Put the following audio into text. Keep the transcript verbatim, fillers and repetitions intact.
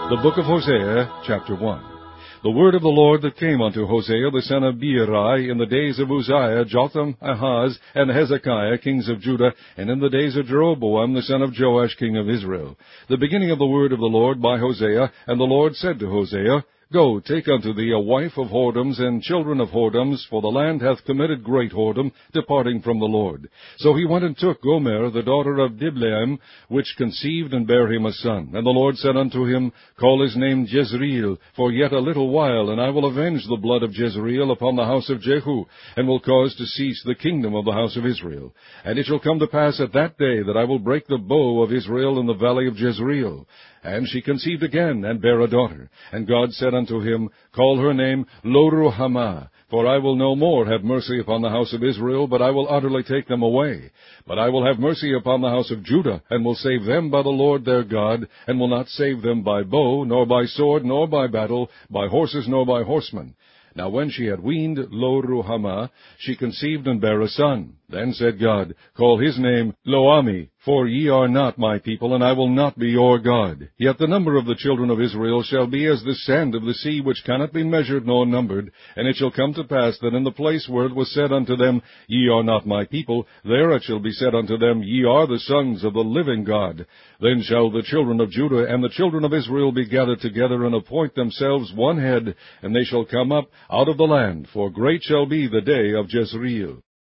The book of Hosea, chapter one. The word of the Lord that came unto Hosea the son of Beeri in the days of Uzziah, Jotham, Ahaz, and Hezekiah, kings of Judah, and in the days of Jeroboam the son of Joash, king of Israel. The beginning of the word of the Lord by Hosea. And the Lord said to Hosea, Go, take unto thee a wife of whoredoms and children of whoredoms, for the land hath committed great whoredom, departing from the Lord. So he went and took Gomer, the daughter of Diblaim, which conceived and bare him a son. And the Lord said unto him, Call his name Jezreel, for yet a little while, and I will avenge the blood of Jezreel upon the house of Jehu, and will cause to cease the kingdom of the house of Israel. And it shall come to pass at that day that I will break the bow of Israel in the valley of Jezreel. And she conceived again, and bare a daughter. And God said unto him, Call her name Lo-ruhamah, for I will no more have mercy upon the house of Israel, but I will utterly take them away. But I will have mercy upon the house of Judah, and will save them by the Lord their God, and will not save them by bow, nor by sword, nor by battle, by horses, nor by horsemen. Now when she had weaned Lo-ruhamah, she conceived and bare a son. Then said God, Call his name Lo-ammi, for ye are not my people, and I will not be your God. Yet the number of the children of Israel shall be as the sand of the sea, which cannot be measured nor numbered. And it shall come to pass that in the place where it was said unto them, Ye are not my people, there it shall be said unto them, Ye are the sons of the living God. Then shall the children of Judah and the children of Israel be gathered together, and appoint themselves one head, and they shall come up out of the land, for great shall be the day of Jezreel.